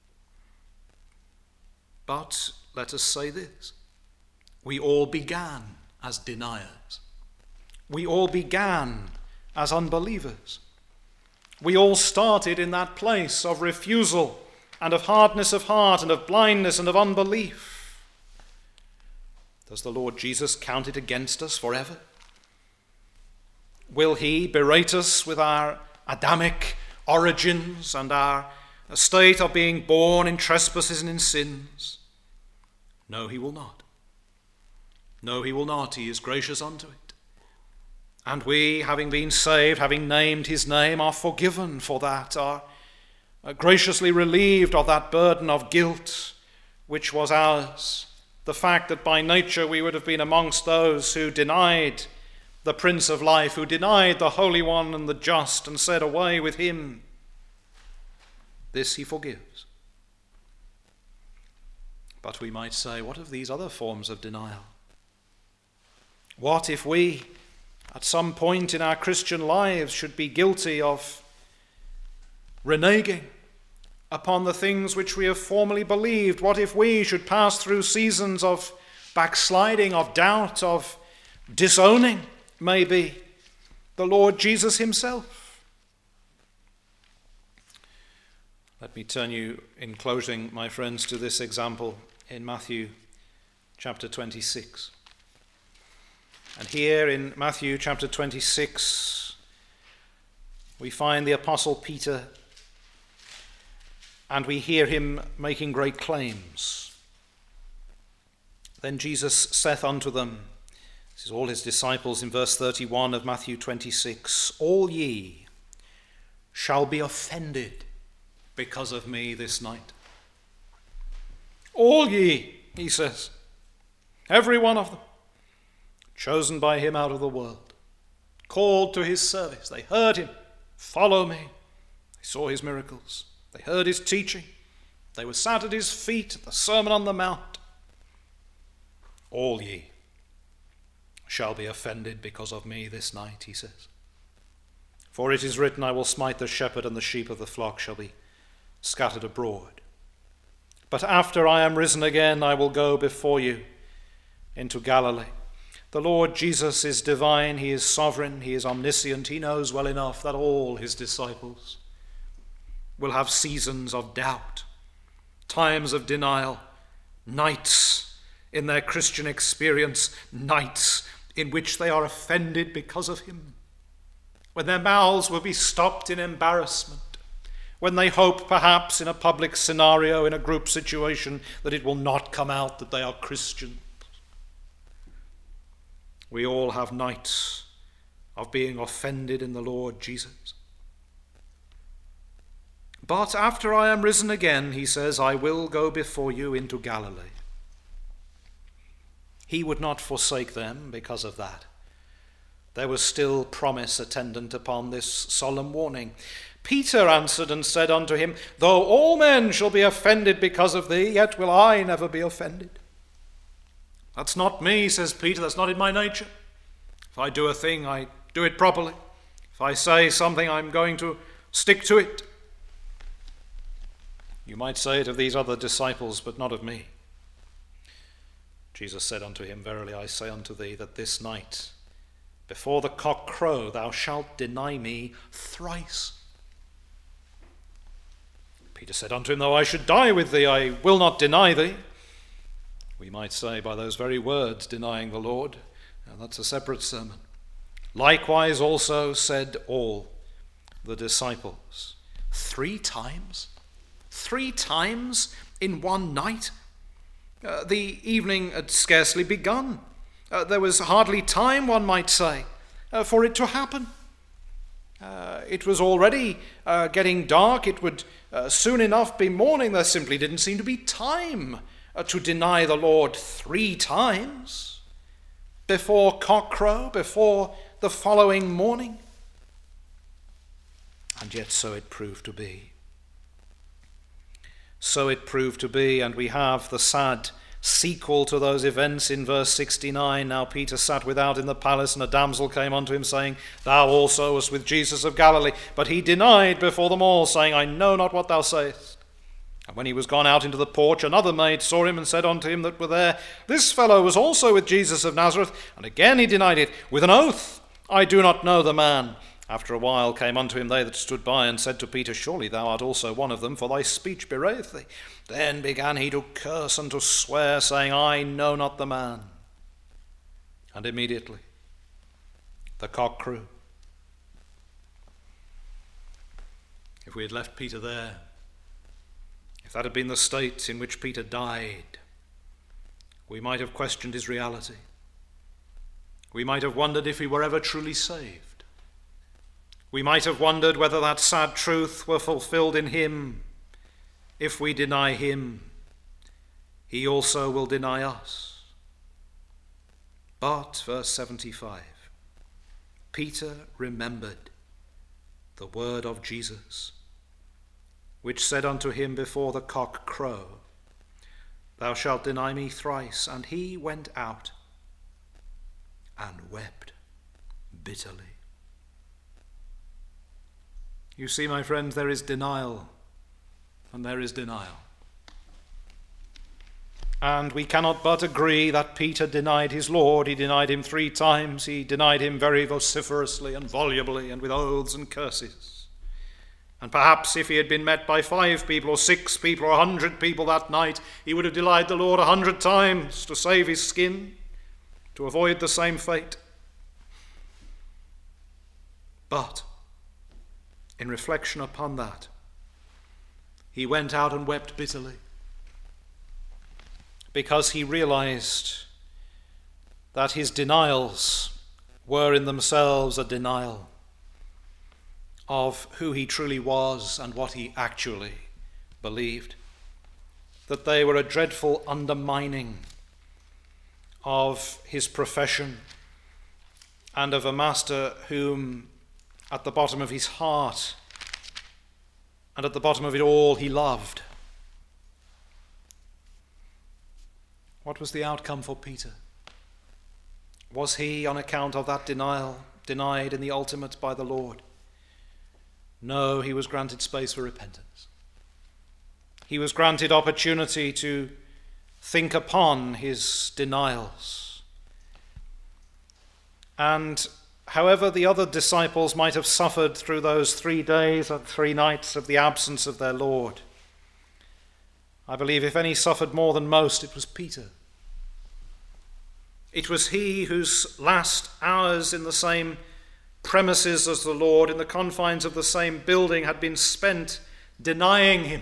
But let us say this. We all began as deniers. We all began as unbelievers. We all started in that place of refusal and of hardness of heart and of blindness and of unbelief. Does the Lord Jesus count it against us forever? Will he berate us with our Adamic origins and our state of being born in trespasses and in sins? No, he will not. No, he will not. He is gracious unto it. And we, having been saved, having named his name, are forgiven for that, are graciously relieved of that burden of guilt which was ours. The fact that by nature we would have been amongst those who denied the Prince of Life, who denied the Holy One and the Just, and said, away with him. This he forgives. But we might say, what of these other forms of denial? What if we, at some point in our Christian lives, should be guilty of reneging upon the things which we have formerly believed? What if we should pass through seasons of backsliding, of doubt, of disowning, maybe, the Lord Jesus himself? Let me turn you, in closing, my friends, to this example in Matthew chapter 26. And here in Matthew chapter 26, we find the Apostle Peter and we hear him making great claims. Then Jesus saith unto them, this is all his disciples in verse 31 of Matthew 26, all ye shall be offended because of me this night. All ye, he says, every one of them, chosen by him out of the world, called to his service. They heard him, follow me. They saw his miracles. They heard his teaching. They were sat at his feet at the Sermon on the Mount. All ye shall be offended because of me this night, he says. For it is written, I will smite the shepherd, and the sheep of the flock shall be scattered abroad. But after I am risen again, I will go before you into Galilee. The Lord Jesus is divine, he is sovereign, he is omniscient. He knows well enough that all his disciples will have seasons of doubt, times of denial, nights in their Christian experience, nights in which they are offended because of him, when their mouths will be stopped in embarrassment, when they hope perhaps in a public scenario, in a group situation, that it will not come out that they are Christians. We all have nights of being offended in the Lord Jesus. But after I am risen again, he says, I will go before you into Galilee. He would not forsake them because of that. There was still promise attendant upon this solemn warning. Peter answered and said unto him, though all men shall be offended because of thee, yet will I never be offended. That's not me, says Peter, that's not in my nature. If I do a thing, I do it properly. If I say something, I'm going to stick to it. You might say it of these other disciples, but not of me. Jesus said unto him, verily I say unto thee, that this night, before the cock crow, thou shalt deny me thrice. Peter said unto him, though I should die with thee, I will not deny thee. We might say by those very words, denying the Lord. Now that's a separate sermon. Likewise also said all the disciples. 3 times? 3 times in one night? The evening had scarcely begun. There was hardly time, one might say, for it to happen. It was already getting dark. It would soon enough be morning. There simply didn't seem to be time to deny the Lord 3 times before cockcrow, before the following morning. And yet so it proved to be. So it proved to be, and we have the sad sequel to those events in verse 69. Now Peter sat without in the palace, and a damsel came unto him, saying, thou also wast with Jesus of Galilee. But he denied before them all, saying, I know not what thou sayest. And when he was gone out into the porch, another maid saw him, and said unto him that were there, this fellow was also with Jesus of Nazareth. And again he denied it with an oath, I do not know the man. After a while came unto him they that stood by, and said to Peter, surely thou art also one of them, for thy speech bewrayeth thee. Then began he to curse and to swear, saying, I know not the man. And immediately the cock crew. If we had left Peter there, if that had been the state in which Peter died, we might have questioned his reality. We might have wondered if he were ever truly saved. We might have wondered whether that sad truth were fulfilled in him. If we deny him, he also will deny us. But, verse 75, Peter remembered the word of Jesus, which said unto him before the cock crow, thou shalt deny me thrice. And he went out and wept bitterly. You see, my friends, there is denial, and there is denial. And we cannot but agree that Peter denied his Lord. He denied him 3 times. He denied him very vociferously and volubly and with oaths and curses. And perhaps if he had been met by 5 people or 6 people or 100 people that night, he would have denied the Lord 100 times to save his skin, to avoid the same fate. But in reflection upon that, he went out and wept bitterly. Because he realized that his denials were in themselves a denial of who he truly was and what he actually believed. That they were a dreadful undermining of his profession and of a master whom at the bottom of his heart and at the bottom of it all he loved. What was the outcome for Peter? Was he, on account of that denial, denied in the ultimate by the Lord? No, he was granted space for repentance. He was granted opportunity to think upon his denials. And however the other disciples might have suffered through those 3 days and 3 nights of the absence of their Lord, I believe if any suffered more than most, it was Peter. It was he whose last hours in the same premises as the Lord, in the confines of the same building, had been spent denying him.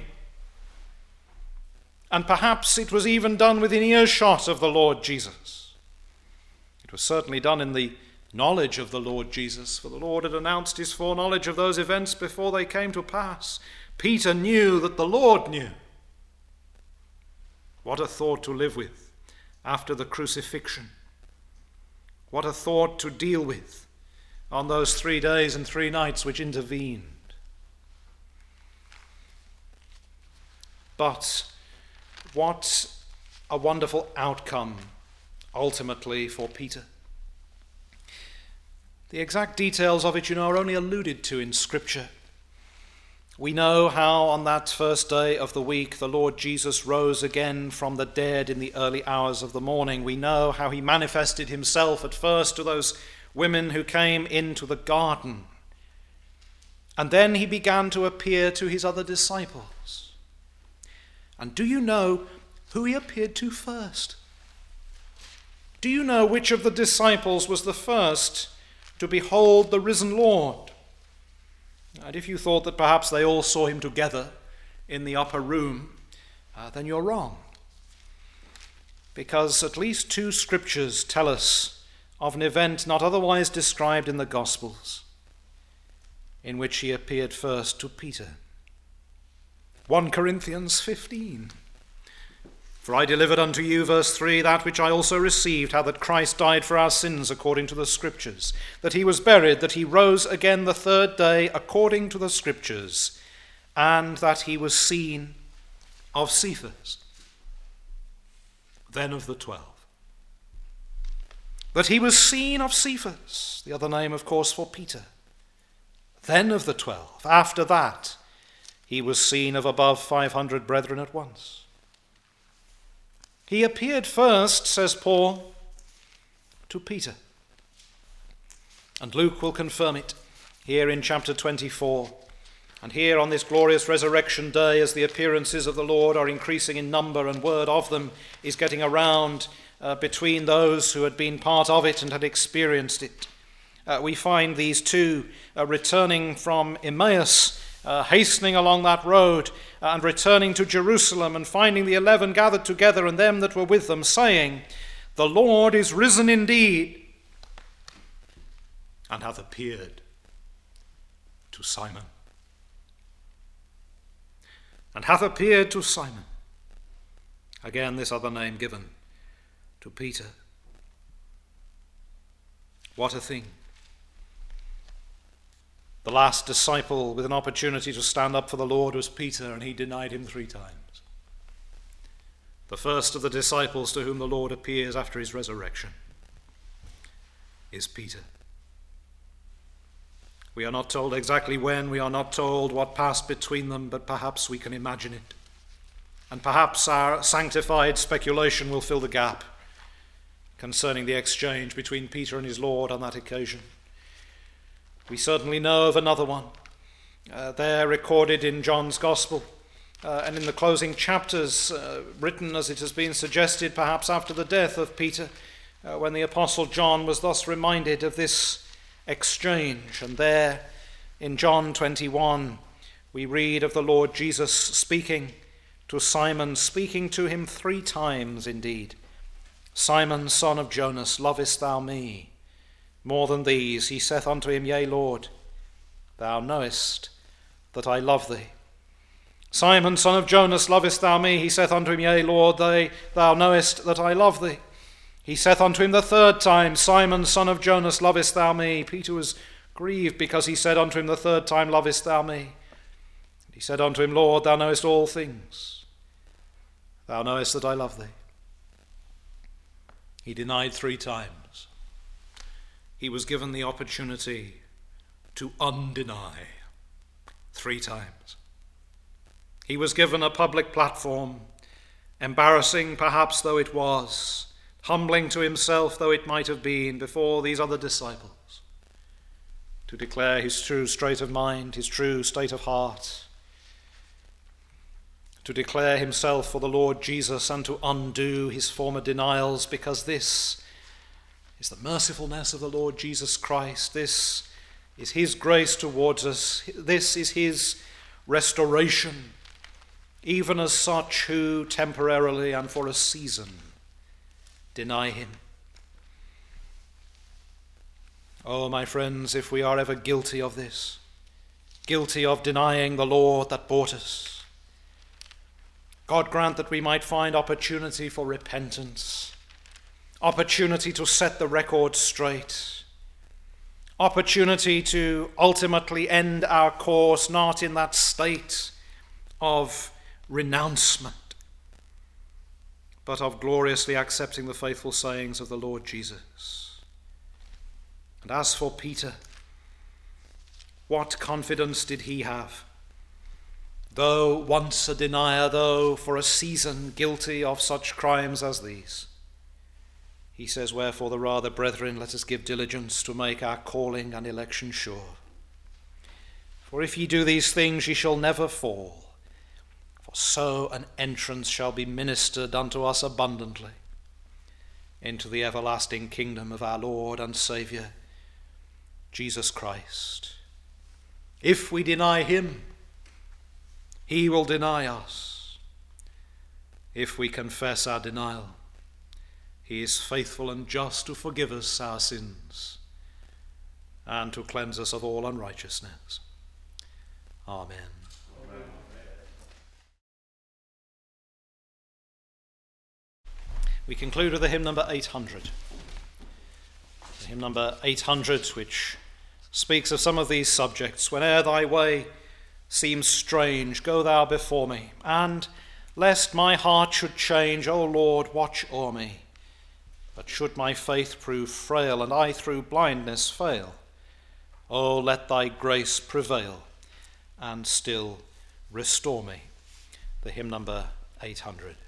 And perhaps it was even done within earshot of the Lord Jesus. It was certainly done in the knowledge of the Lord Jesus, for the Lord had announced his foreknowledge of those events before they came to pass. Peter knew that the Lord knew. What a thought to live with after the crucifixion. What a thought to deal with on those 3 days and 3 nights which intervened. But what a wonderful outcome ultimately for Peter. The exact details of it, are only alluded to in Scripture. We know how on that first day of the week the Lord Jesus rose again from the dead in the early hours of the morning. We know how he manifested himself at first to those women who came into the garden. And then he began to appear to his other disciples. And do you know who he appeared to first? Do you know which of the disciples was the first to behold the risen Lord? And if you thought that perhaps they all saw him together in the upper room, then you're wrong. Because at least 2 scriptures tell us of an event not otherwise described in the Gospels, in which he appeared first to Peter. 1 Corinthians 15. For I delivered unto you, verse 3, that which I also received, how that Christ died for our sins according to the Scriptures, that he was buried, that he rose again the 3rd day according to the Scriptures, and that he was seen of Cephas, then of the 12. That he was seen of Cephas, the other name, of course, for Peter, then of the 12. After that, he was seen of above 500 brethren at once. He appeared first, says Paul, to Peter. And Luke will confirm it here in chapter 24. And here on this glorious resurrection day, as the appearances of the Lord are increasing in number and word of them is getting around between those who had been part of it and had experienced it, we find these 2 returning from Emmaus, hastening along that road and returning to Jerusalem, and finding the 11 gathered together and them that were with them, saying, The Lord is risen indeed, and hath appeared to Simon. And hath appeared to Simon. Again, this other name given to Peter. What a thing. The last disciple with an opportunity to stand up for the Lord was Peter, and he denied him 3 times. The first of the disciples to whom the Lord appears after his resurrection is Peter. We are not told exactly when, we are not told what passed between them, but perhaps we can imagine it. And perhaps our sanctified speculation will fill the gap concerning the exchange between Peter and his Lord on that occasion. We certainly know of another one, there recorded in John's Gospel, and in the closing chapters, written as it has been suggested perhaps after the death of Peter, when the Apostle John was thus reminded of this exchange. And there in John 21, we read of the Lord Jesus speaking to Simon, speaking to him 3 times indeed. Simon, son of Jonas, lovest thou me? More than these, he saith unto him, Yea, Lord, thou knowest that I love thee. Simon, son of Jonas, lovest thou me? He saith unto him, Yea, Lord, thou knowest that I love thee. He saith unto him the 3rd time, Simon, son of Jonas, lovest thou me? Peter was grieved because he said unto him the 3rd time, Lovest thou me? He said unto him, Lord, thou knowest all things. Thou knowest that I love thee. He denied 3 times. He was given the opportunity to undeny 3 times. He was given a public platform, embarrassing perhaps though it was, humbling to himself though it might have been before these other disciples, to declare his true state of mind, his true state of heart, to declare himself for the Lord Jesus and to undo his former denials, because this is the mercifulness of the Lord Jesus Christ. This is his grace towards us. This is his restoration, even as such who temporarily and for a season deny him. Oh, my friends, if we are ever guilty of this, guilty of denying the Lord that bought us, God grant that we might find opportunity for repentance, opportunity to set the record straight, opportunity to ultimately end our course not in that state of renouncement, but of gloriously accepting the faithful sayings of the Lord Jesus. And as for Peter, what confidence did he have? Though once a denier, though for a season guilty of such crimes as these, he says, Wherefore the rather, brethren, let us give diligence to make our calling and election sure. For if ye do these things, ye shall never fall. For so an entrance shall be ministered unto us abundantly into the everlasting kingdom of our Lord and Saviour, Jesus Christ. If we deny him, he will deny us. If we confess our denial, he is faithful and just to forgive us our sins and to cleanse us of all unrighteousness. Amen. Amen. We conclude with the hymn number 800. The hymn number 800, which speaks of some of these subjects. Whene'er thy way seems strange, go thou before me, and lest my heart should change, O Lord, watch o'er me. But should my faith prove frail, and I through blindness fail, O let thy grace prevail, and still restore me. The hymn number 800.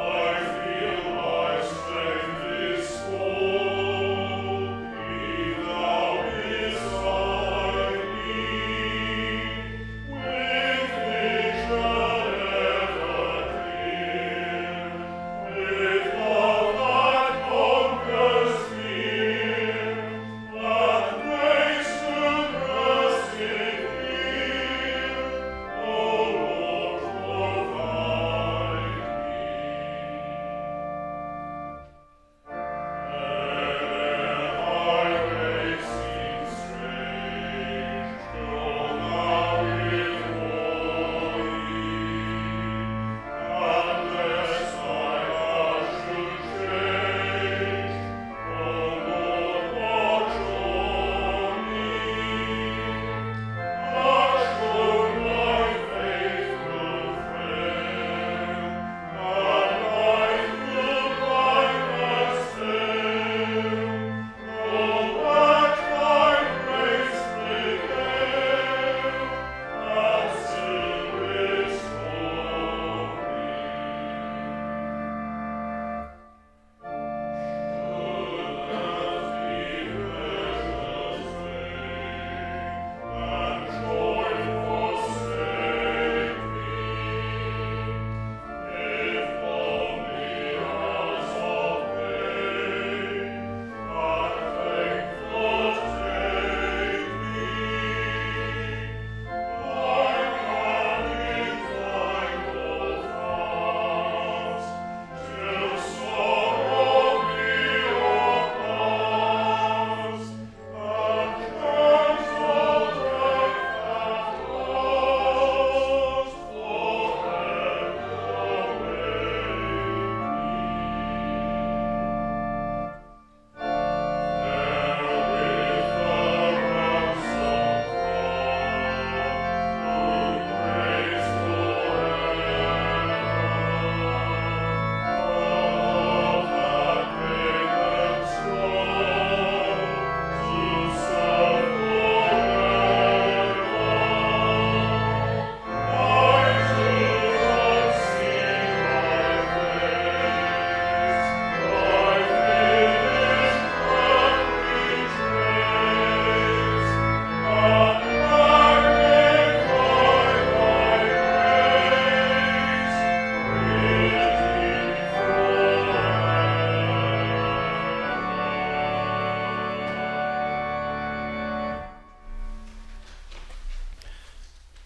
Even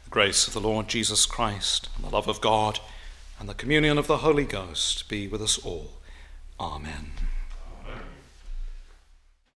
grace of the Lord Jesus Christ, and the love of God, and the communion of the Holy Ghost be with us all. Amen.